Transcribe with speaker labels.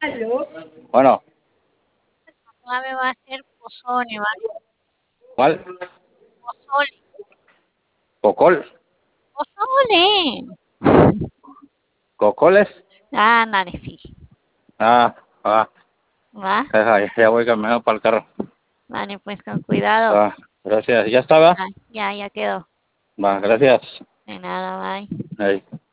Speaker 1: Bueno,
Speaker 2: Mamá me va a hacer pozole, ¿vale?
Speaker 1: ¿cuál?
Speaker 2: Pozole.
Speaker 1: ¿Cocol?
Speaker 2: ¡Pozole!
Speaker 1: ¿Cocoles?
Speaker 2: Ándale, sí.
Speaker 1: Ah, ah,
Speaker 2: ¿Va?
Speaker 1: ya voy caminando para el carro.
Speaker 2: Vale, pues con cuidado.
Speaker 1: Va, gracias. ¿Ya estaba?
Speaker 2: Ya quedó.
Speaker 1: Va, gracias.
Speaker 2: De nada, bye.
Speaker 1: Ahí.